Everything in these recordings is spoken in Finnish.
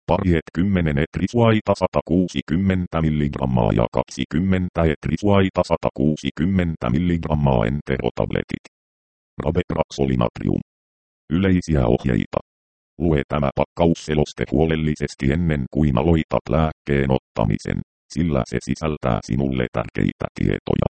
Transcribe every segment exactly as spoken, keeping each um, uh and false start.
Pariet kymmenen etrisuaita sata kuusikymmentä milligrammaa ja kaksikymmentä etrisuaita sata kuusikymmentä milligrammaa enterotabletit. Rabepraksolinatrium. Yleisiä ohjeita. Lue tämä pakkausseloste huolellisesti ennen kuin aloitat lääkkeen ottamisen, sillä se sisältää sinulle tärkeitä tietoja.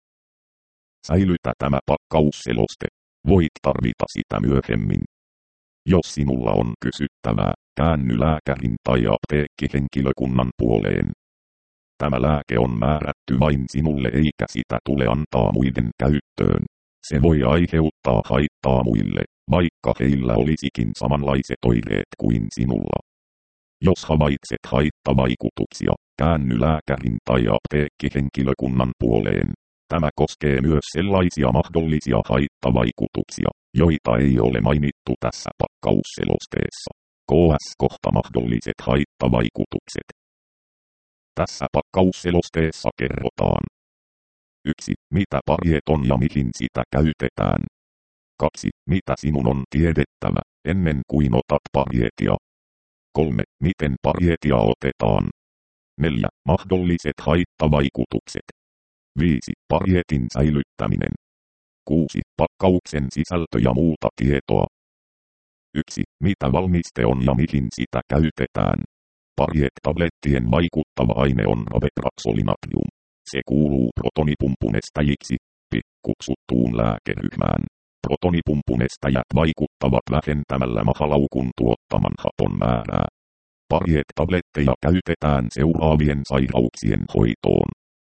Säilytä tämä pakkausseloste. Voit tarvita sitä myöhemmin. Jos sinulla on kysyttävää, käänny lääkärin tai apteekkihenkilökunnan puoleen. Tämä lääke on määrätty vain sinulle eikä sitä tule antaa muiden käyttöön. Se voi aiheuttaa haittaa muille, vaikka heillä olisikin samanlaiset oireet kuin sinulla. Jos havaitset haittavaikutuksia, käänny lääkärin tai apteekkihenkilökunnan puoleen. Tämä koskee myös sellaisia mahdollisia haittavaikutuksia, joita ei ole mainittu tässä pakkausselosteessa. K S kohta mahdolliset haittavaikutukset. Tässä pakkausselosteessa kerrotaan. yksi. Mitä pariet on ja mihin sitä käytetään. kaksi. Mitä sinun on tiedettävä, ennen kuin otat parietia. kolme. Miten parietia otetaan. neljä. Mahdolliset haittavaikutukset. viisi. Parietin säilyttäminen. kuusi. Pakkauksen sisältö ja muuta tietoa. yksi. Mitä valmiste on ja mihin sitä käytetään. Pariet-tablettien vaikuttava aine on rabepraksolinatrium. Se kuuluu protonipumpunestajiksi, P I, kutsuttuun lääkeryhmään. Protonipumpunestajat vaikuttavat vähentämällä mahalaukun tuottaman hapon määrää. Pariet-tabletteja käytetään seuraavien sairauksien hoitoon.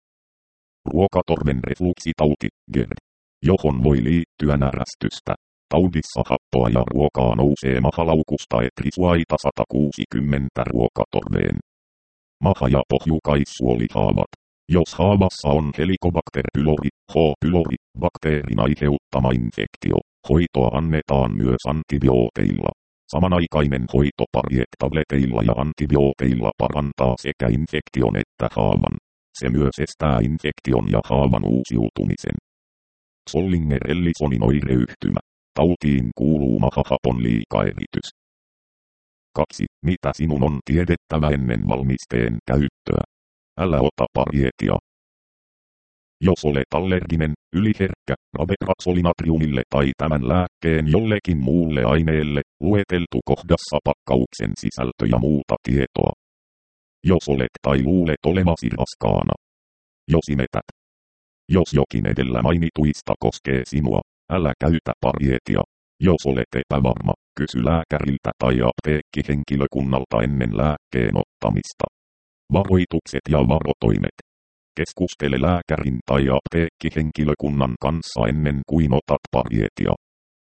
Ruokatorven refluksitauti, G E R D, johon voi liittyä närästystä. Taudissa happoa ja ruokaa nousee mahalaukusta etrisuaita sata kuusikymmentä ruokatorveen. Maha- ja pohjukaissuolihaavat. Jos haavassa on Helicobacter pylori, H. pylori, bakteerin aiheuttama infektio, hoitoa annetaan myös antibiooteilla. Samanaikainen hoito pariet-tableteilla ja antibiooteilla parantaa sekä infektion että haavan. Se myös estää infektion ja haavan uusiutumisen. Zollinger-Ellisonin oireyhtymä. Tautiin kuuluu mahahapon liikaeritys. kaksi. Mitä sinun on tiedettävä ennen valmisteen käyttöä? Älä ota parietia. Jos olet allerginen, yliherkkä, rabepraksolinatriumille tai tämän lääkkeen jollekin muulle aineelle, lueteltu kohdassa pakkauksen sisältö ja muuta tietoa. Jos olet tai luulet olevasi raskaana. Jos imetät. Jos jokin edellä mainituista koskee sinua, älä käytä parietia. Jos olet epävarma, kysy lääkäriltä tai apteekkihenkilökunnalta ennen lääkkeen ottamista. Varoitukset ja varotoimet. Keskustele lääkärin tai apteekkihenkilökunnan kanssa ennen kuin otat parietia.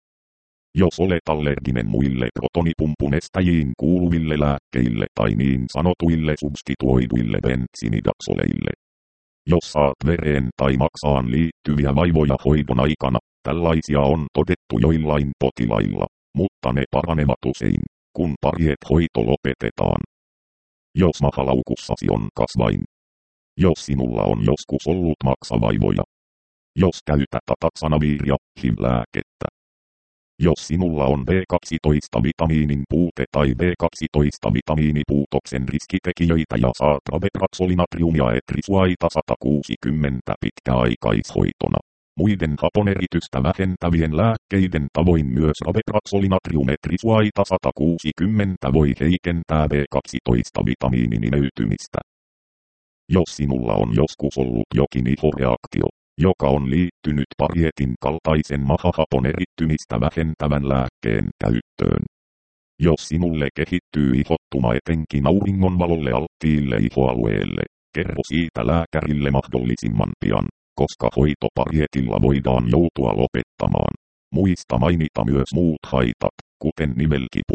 Jos olet allerginen muille protonipumpunestajiin kuuluville lääkkeille tai niin sanotuille substituoiduille bensinidaksoleille. Jos saat vereen tai maksaan liittyviä vaivoja hoidon aikana, tällaisia on todettu joillain potilailla, mutta ne paranevat usein, kun pariet-hoito lopetetaan. Jos mahalaukussasi on kasvain. Jos sinulla on joskus ollut maksavaivoja. Jos käytät ataksanaviria, H I V-lääkettä. Jos sinulla on B kaksitoista-vitamiinin puute tai B kaksitoista-vitamiinipuutoksen riskitekijöitä ja saat rabepraksolinatriumia etrisuaita sata kuusikymmentä pitkäaikaishoitona. Muiden haponeritystä vähentävien lääkkeiden tavoin myös rabepraksolinatrium etrisuaita sata kuusikymmentä voi heikentää B kaksitoista-vitamiinin imeytymistä. Jos sinulla on joskus ollut jokin ihoreaktio, joka on liittynyt parietin kaltaisen mahahapon erittymistä vähentävän lääkkeen käyttöön. Jos sinulle kehittyy ihottuma etenkin auringonvalolle alttiille ihoalueelle, kerro siitä lääkärille mahdollisimman pian, koska hoito parietilla voidaan joutua lopettamaan. Muista mainita myös muut haitat, kuten nivelkipu.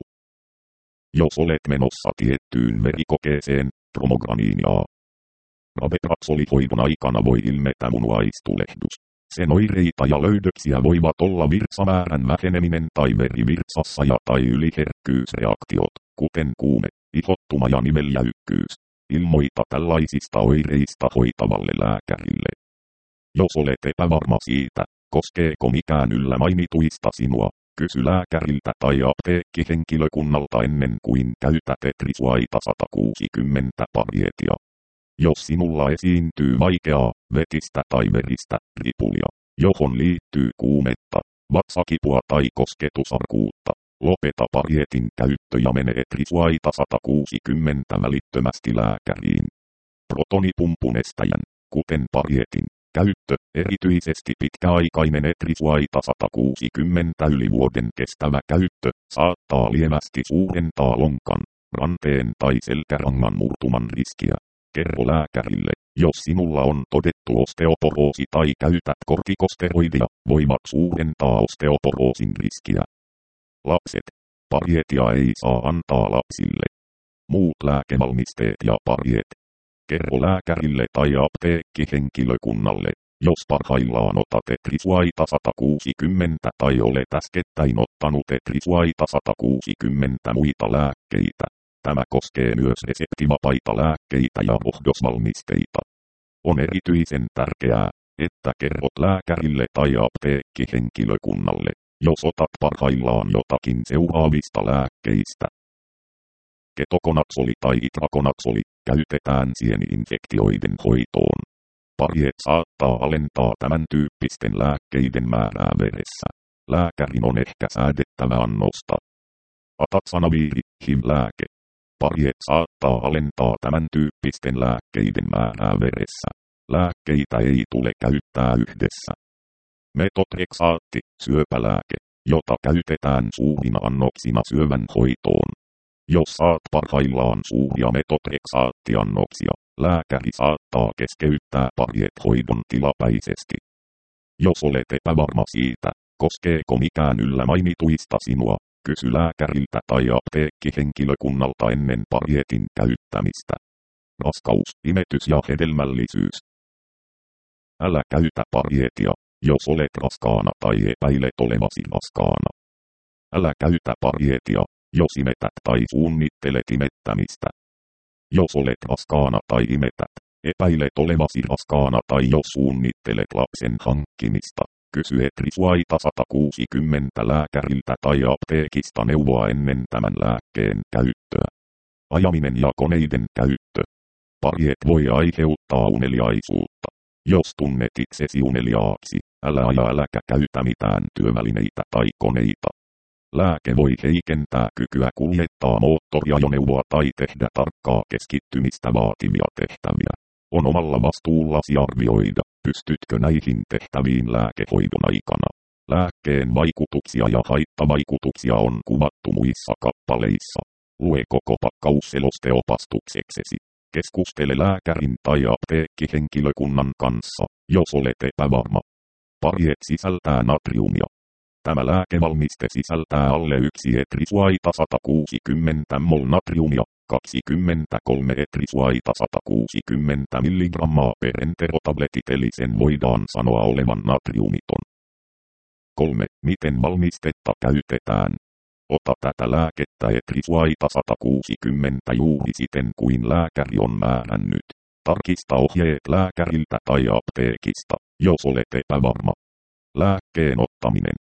Jos olet menossa tiettyyn verikokeeseen, promograniiniaa. Rabepraksolihoidon aikana voi ilmetä munuaistulehdus. Sen oireita ja löydöksiä voivat olla virtsamäärän väheneminen tai verivirtsassa ja tai yliherkkyysreaktiot, kuten kuume, ihottuma ja niveljäykkyys. Ilmoita tällaisista oireista hoitavalle lääkärille. Jos olet epävarma siitä, koskeeko mikään yllä mainituista sinua, Kysy lääkäriltä tai apteekkihenkilökunnalta ennen kuin käytät etrisuaita sata kuusikymmentä parietia. Jos sinulla esiintyy vaikeaa, vetistä tai veristä ripulia, johon liittyy kuumetta, vatsakipua tai kosketusarkuutta, lopeta parietin käyttö ja mene etrisuaita sata kuusikymmentä välittömästi lääkäriin. Protonipumpun estäjän, kuten parietin, käyttö, erityisesti pitkäaikainen etrisuaita sata kuusikymmentä yli vuoden kestävä käyttö, saattaa lievästi suurentaa lonkan, ranteen tai selkärangan murtuman riskiä. Kerro lääkärille, jos sinulla on todettu osteoporoosi tai käytät kortikosteroidia, voivat suurentaa osteoporoosin riskiä. Lapset. Parietia ei saa antaa lapsille. Muut lääkevalmisteet ja pariet. Kerro lääkärille tai apteekkihenkilökunnalle, jos parhaillaan otat etrisuaita sata kuusikymmentä tai olet äskettäin ottanut etrisuaita sata kuusikymmentä muita lääkkeitä. Tämä koskee myös reseptivapaita lääkkeitä ja rohdosvalmisteita. On erityisen tärkeää, että kerrot lääkärille tai apteekkihenkilökunnalle, jos otat parhaillaan jotakin seuraavista lääkkeistä. Ketokonaksoli tai itrakonaksoli käytetään sieni-infektioiden hoitoon. Pariet saattaa alentaa tämän tyyppisten lääkkeiden määrää veressä. Lääkärin on ehkä säädettävä annosta. Atatsanaviiri, H I V-lääke. Pariet saattaa alentaa tämän tyyppisten lääkkeiden määrää veressä. Lääkkeitä ei tule käyttää yhdessä. Metotreksaatti, syöpälääke, jota käytetään suurina annoksina syövän hoitoon. Jos saat parhaillaan suuria metotreksaattiannoksia, lääkäri saattaa keskeyttää pariet-hoidon tilapäisesti. Jos olet epävarma siitä, koskeeko mikään yllä mainituista sinua, kysy lääkäriltä tai apteekkihenkilökunnalta ennen parietin käyttämistä. Raskaus, imetys ja hedelmällisyys. Älä käytä parietia, jos olet raskaana tai epäilet olevasi raskaana. Älä käytä parietia, jos imetät tai suunnittelet imettämistä. Jos olet raskaana tai imetät, epäilet olevasi raskaana tai jos suunnittelet lapsen hankkimista, kysy etrisuaita sata kuusikymmentä lääkäriltä tai apteekista neuvoa ennen tämän lääkkeen käyttöä. Ajaminen ja koneiden käyttö. Pariet voi aiheuttaa uneliaisuutta. Jos tunnet itsesi uneliaaksi, älä aja äläkä käytä mitään työvälineitä tai koneita. Lääke voi heikentää kykyä kuljettaa moottoriajoneuvoa tai tehdä tarkkaa keskittymistä vaativia tehtäviä. On omalla vastuullasi arvioida, pystytkö näihin tehtäviin lääkehoidon aikana. Lääkkeen vaikutuksia ja haittavaikutuksia on kuvattu muissa kappaleissa. Lue koko pakkaus selosteopastukseksesi. Keskustele lääkärin tai apteekkihenkilökunnan kanssa, jos olet epävarma. Pariet sisältää natriumia. Tämä lääkevalmiste sisältää alle yksi etrisuaita sata kuusikymmentä mol natriumia, kaksikymmentäkolme etrisuaita sata kuusikymmentä milligrammaa per enterotabletit eli sen voidaan sanoa olevan natriumiton. kolme. Miten valmistetta käytetään? Ota tätä lääkettä etrisuaita sata kuusikymmentä juuri siten kuin lääkäri on määrännyt. Tarkista ohjeet lääkäriltä tai apteekista, jos olet epävarma. Lääkkeen ottaminen.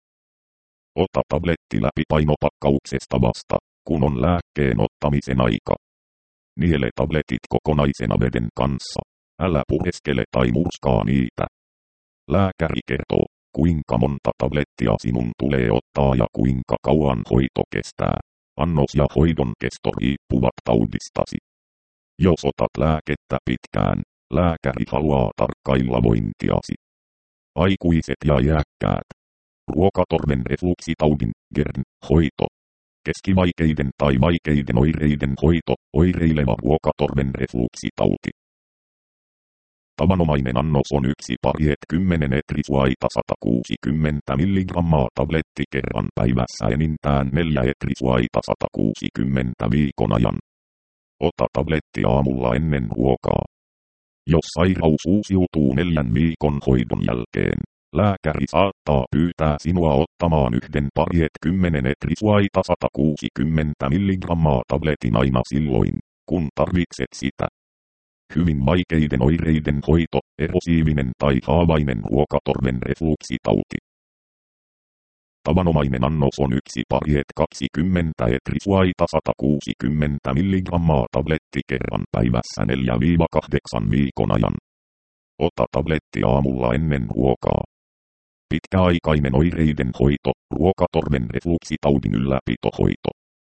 Ota tabletti läpi painopakkauksesta vasta, kun on lääkkeen ottamisen aika. Niele tabletit kokonaisena veden kanssa. Älä pureskele tai murskaa niitä. Lääkäri kertoo, kuinka monta tablettia sinun tulee ottaa ja kuinka kauan hoito kestää. Annos ja hoidon kesto riippuvat taudistasi. Jos otat lääkettä pitkään, lääkäri haluaa tarkkailla vointiasi. Aikuiset ja iäkkäät. Ruokatorven refluksitaudin, G E R N, hoito. Keskivaikeiden tai vaikeiden oireiden hoito, oireileva ruokatorven refluksitauti. Tavanomainen annos on yksi pariet kymmenen etrisuaita sata kuusikymmentä milligrammaa tabletti kerran päivässä enintään neljä etrisuaita sata kuusikymmentä viikon ajan. Ota tabletti aamulla ennen ruokaa. Jos sairaus uusiutuu neljän viikon hoidon jälkeen, lääkäri saattaa pyytää sinua ottamaan yhden pariet kymmenen etrisuaita sata kuusikymmentä milligrammaa tabletin aina silloin, kun tarvitset sitä. Hyvin vaikeiden oireiden hoito, erosiivinen tai haavainen ruokatorven refluksitauti. Tavanomainen annos on yksi parjet kaksikymmentä etrisuaita sata kuusikymmentä milligrammaa tabletti kerran päivässä neljä kahdeksan viikon ajan. Ota tabletti aamulla ennen ruokaa. Pitkäaikainen oireiden hoito, ruokatorven refluksitaudin ylläpitohoito.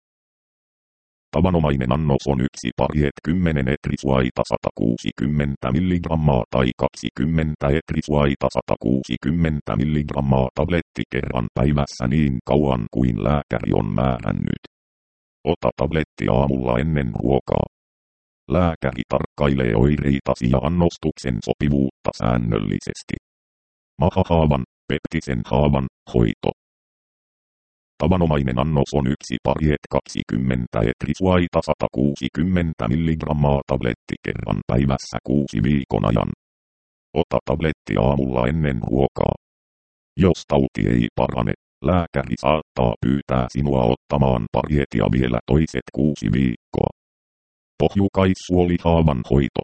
Tavanomainen annos on yksi parjet kymmenen etrisuaita sata kuusikymmentä milligrammaa tai kaksikymmentä etrisuaita sata kuusikymmentä milligrammaa tabletti kerran päivässä niin kauan kuin lääkäri on määrännyt. Ota tabletti aamulla ennen ruokaa. Lääkäri tarkkailee oireitasi ja annostuksen sopivuutta säännöllisesti. Mahahaavan, peptisen haavan, hoito. Tavanomainen annos on yksi parjet kaksikymmentä etrisuaita sata kuusikymmentä milligrammaa tabletti kerran päivässä kuusi viikon ajan. Ota tabletti aamulla ennen ruokaa. Jos tauti ei parane, lääkäri saattaa pyytää sinua ottamaan parjetia vielä toiset kuusi viikkoa. Pohjukaissuolihaavan hoito.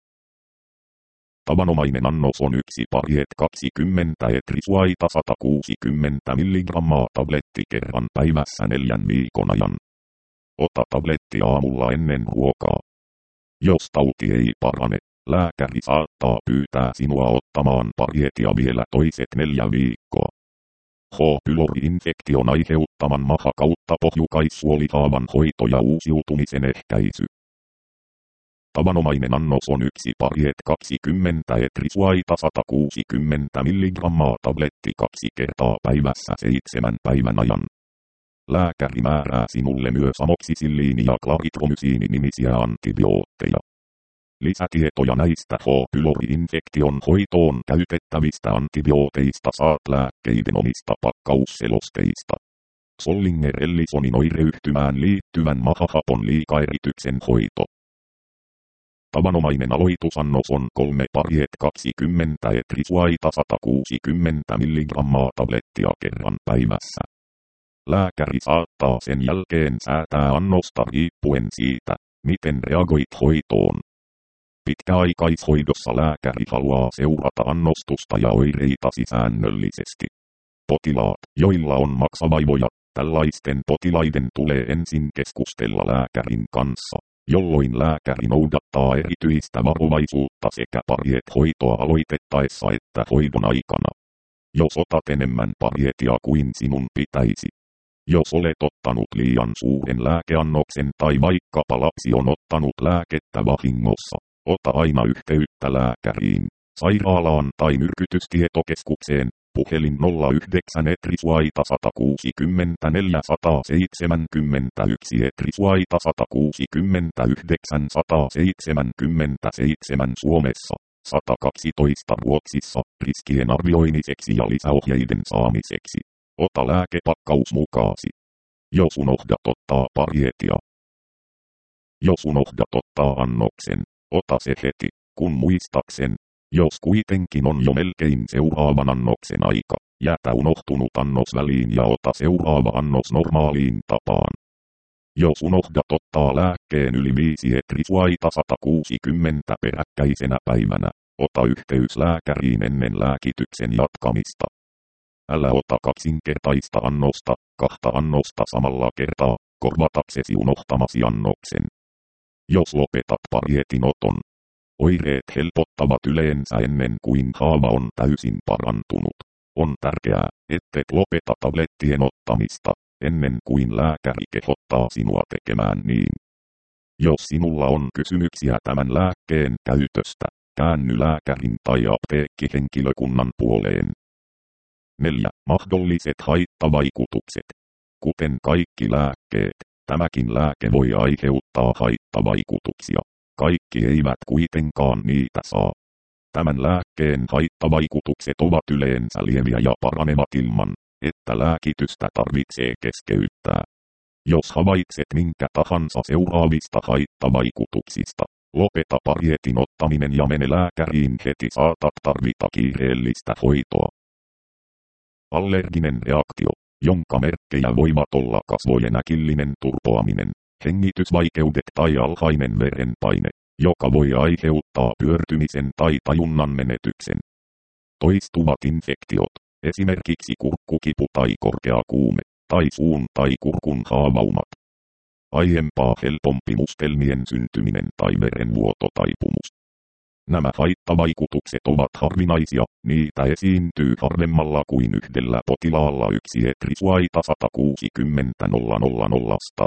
Tavanomainen annos on yksi parjet kaksikymmentä etrisuaita sata kuusikymmentä milligrammaa tabletti kerran päivässä neljän viikon ajan. Ota tabletti aamulla ennen ruokaa. Jos tauti ei parane, lääkäri saattaa pyytää sinua ottamaan parjetia vielä toiset neljä viikkoa. H-pylori-infektion aiheuttaman maha kautta pohjukaissuolihaavan hoito ja uusiutumisen ehkäisy. Tavanomainen annos on yksi parjet kaksikymmentä etrisuaita sata kuusikymmentä milligrammaa tabletti kaksi kertaa päivässä seitsemän päivän ajan. Lääkäri määrää sinulle myös amoksisiliini ja klaritromysiini nimisiä antibiootteja. Lisätietoja näistä H-pylori-infektion hoitoon käytettävistä antibiooteista saat lääkkeiden omista pakkausselosteista. Sollinger Ellisonin oireyhtymään liittyvän mahahapon liikaerityksen hoito. Tavanomainen aloitusannos on kolme parjet kaksikymmentä etrisuaita sata kuusikymmentä milligrammaa tablettia kerran päivässä. Lääkäri saattaa sen jälkeen säätää annosta riippuen siitä, miten reagoit hoitoon. Pitkäaikaishoidossa lääkäri haluaa seurata annostusta ja oireitasi säännöllisesti. Potilaat, joilla on maksavaivoja, tällaisten potilaiden tulee ensin keskustella lääkärin kanssa, jolloin lääkäri noudattaa erityistä varovaisuutta sekä parjet hoitoa aloitettaessa että hoidon aikana. Jos otat enemmän parjetia kuin sinun pitäisi. Jos olet ottanut liian suuren lääkeannoksen tai vaikkapa lapsi on ottanut lääkettä vahingossa, ota aina yhteyttä lääkäriin, sairaalaan tai myrkytystietokeskukseen, puhelin nolla yhdeksän etrisuaita sata kuusikymmentäneljä sata seitsemänkymmentäyksi etrisuaita sata kuusikymmentäyhdeksän sata seitsemänkymmentäseitsemän Suomessa, sata kaksitoista Ruotsissa, riskien arvioimiseksi ja lisäohjeiden saamiseksi. Ota lääkepakkaus mukaasi. Jos unohdat ottaa parjetia. Jos unohdat ottaa annoksen, ota se heti, kun muistaksen. Jos kuitenkin on jo melkein seuraavan annoksen aika, jätä unohtunut annos väliin ja ota seuraava annos normaaliin tapaan. Jos unohdat ottaa lääkkeen yli viisi etrisuaita sata kuusikymmentä peräkkäisenä päivänä, ota yhteys lääkäriin ennen lääkityksen jatkamista. Älä ota kaksinkertaista annosta, kahta annosta samalla kertaa, korvataksesi unohtamasi annoksen. Jos lopetat parjetin oton, oireet helpottavat yleensä ennen kuin haava on täysin parantunut. On tärkeää, ettet lopeta tablettien ottamista, ennen kuin lääkäri kehottaa sinua tekemään niin. Jos sinulla on kysymyksiä tämän lääkkeen käytöstä, käänny lääkärin tai apteekkihenkilökunnan puoleen. neljä. Mahdolliset haittavaikutukset. Kuten kaikki lääkkeet, tämäkin lääke voi aiheuttaa haittavaikutuksia. Kaikki eivät kuitenkaan niitä saa. Tämän lääkkeen haittavaikutukset ovat yleensä lieviä ja paranevat ilman, että lääkitystä tarvitsee keskeyttää. Jos havaitset minkä tahansa seuraavista haittavaikutuksista, lopeta parjetin ottaminen ja mene lääkäriin heti, saatat tarvita kiireellistä hoitoa. Allerginen reaktio, jonka merkkejä voivat olla kasvojen äkillinen turpoaminen, hengitysvaikeudet tai alhainen verenpaine, joka voi aiheuttaa pyörtymisen tai tajunnan menetyksen. Toistuvat infektiot, esimerkiksi kurkkukipu tai korkea kuume, tai suun tai kurkun haavaumat. Aiempaa helpompi mustelmien syntyminen tai verenvuototaipumus. Nämä haittavaikutukset ovat harvinaisia, niitä esiintyy harvemmalla kuin yhdellä potilaalla yksi etrisuaita sata kuusikymmentä tuhatta.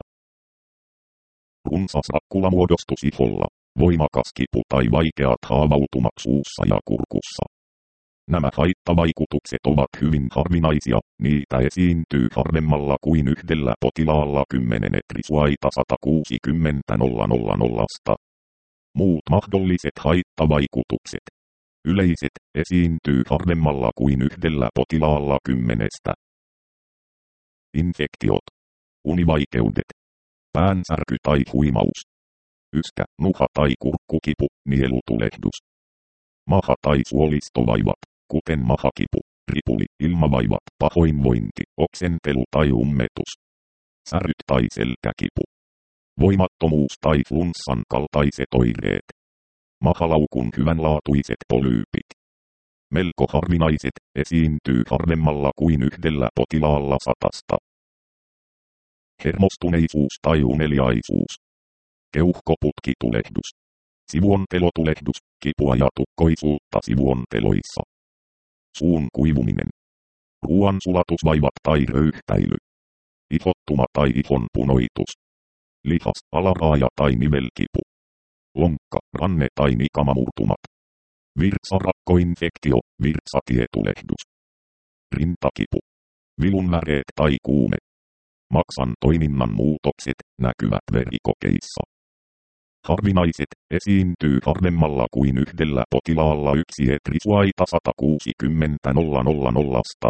Runsas rakkulamuodostus iholla, voimakas kipu tai vaikeat haavautumat suussa ja kurkussa. Nämä haittavaikutukset ovat hyvin harvinaisia, niitä esiintyy harvemmalla kuin yhdellä potilaalla kymmenen etrisuaita sata kuusikymmentä tuhatta. Muut mahdolliset haittavaikutukset. Yleiset esiintyy harvemmalla kuin yhdellä potilaalla kymmenestä. Infektiot. Univaikeudet. Päänsärky tai huimaus. Yskä, nuha tai kurkkukipu, nielutulehdus. Maha- tai suolistovaivat, kuten mahakipu, ripuli, ilmavaivat, pahoinvointi, oksentelu tai ummetus. Säryt tai selkäkipu. Voimattomuus tai flunssan kaltaiset oireet. Mahalaukun hyvänlaatuiset polyypit. Melko harvinaiset, esiintyy harvemmalla kuin yhdellä potilaalla satasta. Hermostuneisuus tai uneliaisuus. Keuhkoputkitulehdus. Sivuontelotulehdus, kipua ja tukkoisuutta sivuonteloissa. Suun kuivuminen. Ruoansulatusvaivat tai röyhtäily. Ihottuma tai ihon punoitus. Lihas, alaraaja tai nivelkipu. Lonkka, ranne tai nikamamurtumat. Virtsarakkoinfektio, virtsatietulehdus. Rintakipu. Vilunväreet tai kuume. Maksan toiminnan muutokset näkyvät verikokeissa. Harvinaiset esiintyy harvemmalla kuin yhdellä potilaalla yksi etrisuaita sata kuusikymmentä tuhatta.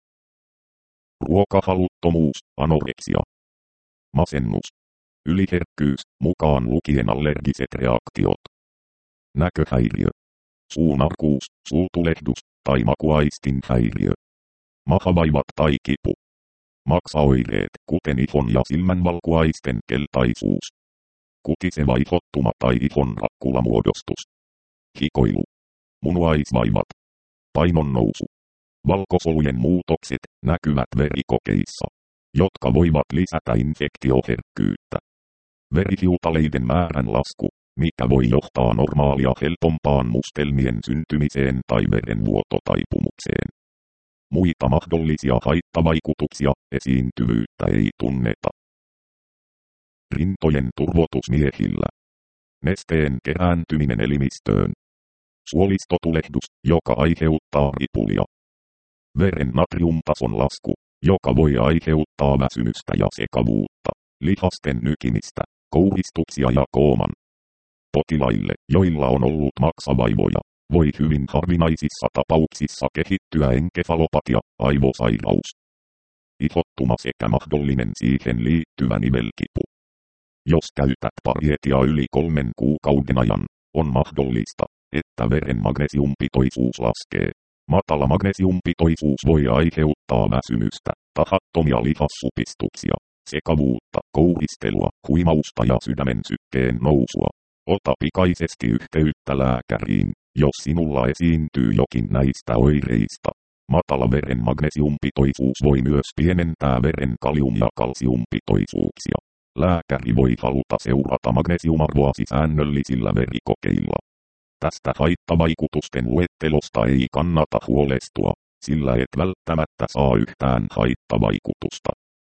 Ruokahaluttomuus, anoreksia. Masennus. Yliherkkyys, mukaan lukien allergiset reaktiot. Näköhäiriö. Suunarkuus, suutulehdus tai makuaistin häiriö. Mahavaivat tai kipu. Maksaoireet, kuten ihon ja silmänvalkuaisten keltaisuus. Kutiseva ihottuma tai ihon rakkulamuodostus. Hikoilu. Munuaisvaivat. Painonnousu. Valkosolujen muutokset näkyvät verikokeissa, jotka voivat lisätä infektioherkkyyttä. Verihiutaleiden määrän lasku, mikä voi johtaa normaalia helpompaan mustelmien syntymiseen tai verenvuototaipumukseen. Muita mahdollisia haittavaikutuksia, esiintyvyyttä ei tunneta. Rintojen turvotus miehillä. Nesteen kerääntyminen elimistöön. Suolistotulehdus, joka aiheuttaa ripulia. Veren natriumtason lasku, joka voi aiheuttaa väsymystä ja sekavuutta, lihasten nykimistä, kouristuksia ja kooman. Potilaille, joilla on ollut maksavaivoja, voi hyvin harvinaisissa tapauksissa kehittyä enkefalopatia, aivosairaus, ihottuma sekä mahdollinen siihen liittyvä nivelkipu. Jos käytät parietia yli kolmen kuukauden ajan, on mahdollista, että veren magnesiumpitoisuus laskee. Matala magnesiumpitoisuus voi aiheuttaa väsymystä, tahattomia lihassupistuksia, sekavuutta, kouristelua, huimausta ja sydämen sykkeen nousua. Ota pikaisesti yhteyttä lääkäriin, jos sinulla esiintyy jokin näistä oireista. Matala veren magnesiumpitoisuus voi myös pienentää veren kalium- ja kalsiumpitoisuuksia. Lääkäri voi haluta seurata magnesiumarvoasi säännöllisillä verikokeilla. Tästä haittavaikutusten luettelosta ei kannata huolestua, sillä et välttämättä saa yhtään haittavaikutusta.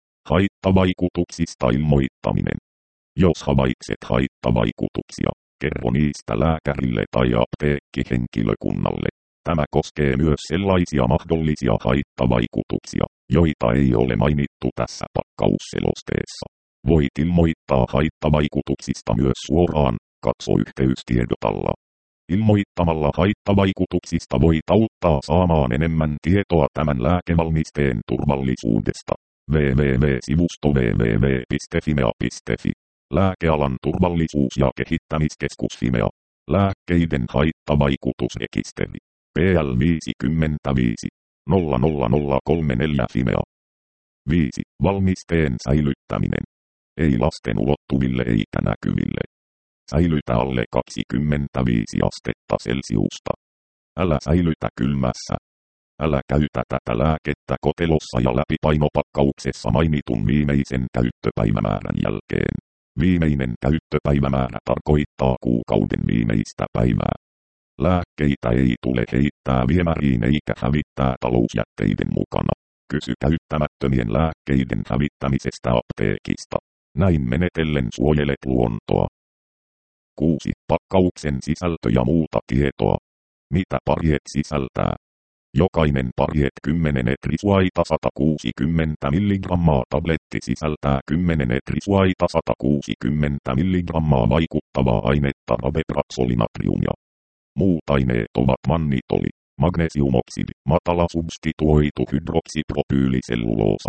Haittavaikutuksista ilmoittaminen. Jos havaitset haittavaikutuksia, kerro niistä lääkärille tai apteekkihenkilökunnalle. Tämä koskee myös sellaisia mahdollisia haittavaikutuksia, joita ei ole mainittu tässä pakkausselosteessa. Voit ilmoittaa haittavaikutuksista myös suoraan, katso yhteystiedotalla. Ilmoittamalla haittavaikutuksista voit auttaa saamaan enemmän tietoa tämän lääkevalmisteen turvallisuudesta. double-u double-u double-u piste sivusto double-u double-u double-u piste fimea piste fi. Lääkealan turvallisuus- ja kehittämiskeskus Fimea. Lääkkeiden haittavaikutusrekisteri. P L viisikymmentäviisi nolla nolla nolla kolme neljä Fimea. viisi. Valmisteen säilyttäminen. Ei lasten ulottuville eikä näkyville. Säilytä alle kaksikymmentäviisi astetta Celsiusta. Älä säilytä kylmässä. Älä käytä tätä lääkettä kotelossa ja läpipainopakkauksessa mainitun viimeisen käyttöpäivämäärän jälkeen. Viimeinen käyttöpäivämäärä tarkoittaa kuukauden viimeistä päivää. Lääkkeitä ei tule heittää viemäriin eikä hävittää talousjätteiden mukana. Kysy käyttämättömien lääkkeiden hävittämisestä apteekista. Näin menetellen suojelet luontoa. kuusi. Pakkauksen sisältö ja muuta tietoa. Mitä Pariet sisältää? Jokainen Pariet kymmenen etrisuaita sata kuusikymmentä milligrammaa tabletti sisältää kymmenen etrisuaita sata kuusikymmentä milligrammaa vaikuttavaa ainetta rabepraksolinatriumia. Muut aineet ovat mannitoli, magnesiumoksidi, matala substituoitu hydroksipropyyliselluloosa,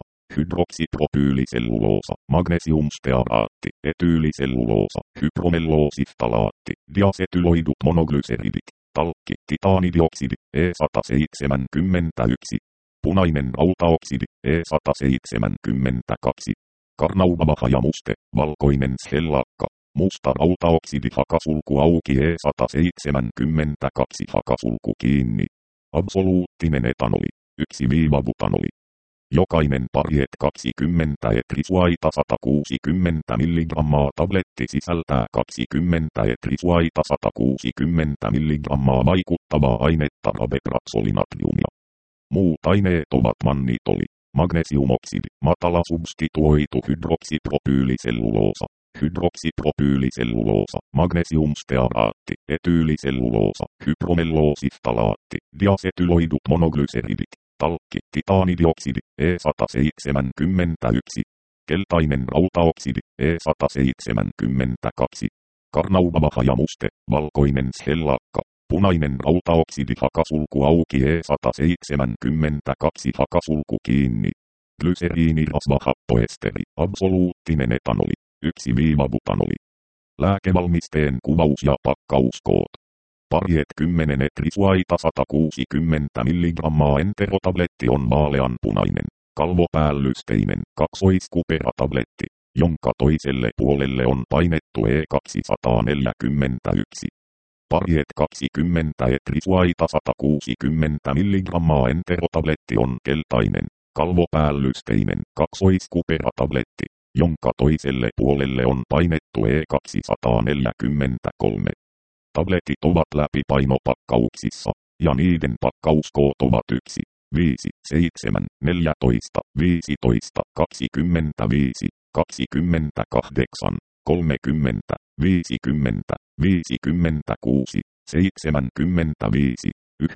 hydroksipropyyliselluloosa, magnesiumstearaatti, etyyliselluloosa, hypromelloosiftalaatti, diasetyloidut monoglyseridit, talkki, titaanidioksidi, E sata seitsemänkymmentäyksi, punainen rautaoksidi, E sata seitsemänkymmentäkaksi, karnaubamaha ja muste, valkoinen shellakka, musta rautaoksidi hakasulku auki E sata seitsemänkymmentäkaksi hakasulku kiinni. Absoluuttinen etanoli, yksi butanoli. Jokainen Pariet kaksikymmentä etrisuaita sata kuusikymmentä milligrammaa tabletti sisältää kaksikymmentä etrisuaita sata kuusikymmentä milligrammaa vaikuttavaa ainetta rabepraksolinatriumia. Muut aineet ovat mannitoli, magnesiumoksidi, matala substituoitu hydroksipropyyliselluloosa, hydroksipropyyliselluloosa, magnesiumstearaatti, etyyliselluloosa, hypromelloosiftalaatti, diasetyloidut monoglyseridit, talkki, titaanidioksidi, E sata seitsemänkymmentäyksi, keltainen rautaoksidi, E sata seitsemänkymmentäkaksi, karnaubamaha ja muste, valkoinen shellakka, punainen rautaoksidi hakasulku auki E sata seitsemänkymmentäkaksi hakasulku kiinni. Glyseriinirasvahappoesteri, absoluuttinen etanoli, yksi butanoli. Lääkevalmisteen kuvaus ja pakkauskoot. Pariet kymmenen etrisuaita sata kuusikymmentä milligrammaa enterotabletti on vaaleanpunainen, kalvopäällysteininen kaksoiskuperatabletti, jonka toiselle puolelle on painettu E kaksisataaneljäkymmentäyksi. Pariet kaksikymmentä etrisuaita sata kuusikymmentä milligrammaa enterotabletti on keltainen, kalvopäällysteininen kaksoiskuperatabletti, jonka toiselle puolelle on painettu E kaksisataaneljäkymmentäkolme. Tabletit ovat läpipainopakkauksissa, ja niiden pakkauskoot ovat yksi, viisi, seitsemän, neljätoista, viisitoista, kaksikymmentäviisi, kaksikymmentäkahdeksan, kolmekymmentä, viisikymmentä, viisikymmentäkuusi, seitsemänkymmentäviisi,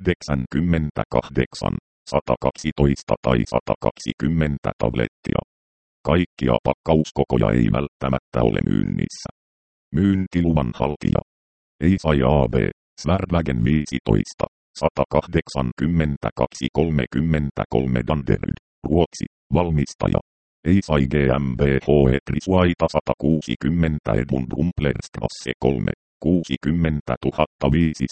yhdeksänkymmentäkahdeksan, sata kaksitoista tai sata kaksikymmentä tablettia. Kaikkia pakkauskokoja ei välttämättä ole myynnissä. Myyntiluvan haltija. Eisai A B, Svärvägen viisitoista, sata kahdeksankymmentäkaksi kolmekymmentäkolme Danderyd, Ruotsi, valmistaja. Eisai G M B H etrisuaita sata kuusikymmentä Edmund Rumplerstrasse kolme, kuusikymmentätuhatta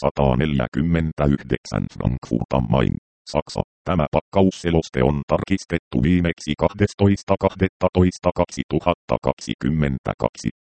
viisisataaneljäkymmentäyhdeksän Frankfurt am Main, Saksa. Tämä pakkausseloste on tarkistettu viimeksi kahdestoista kahdestoista kaksituhattakaksikymmentäkaksi.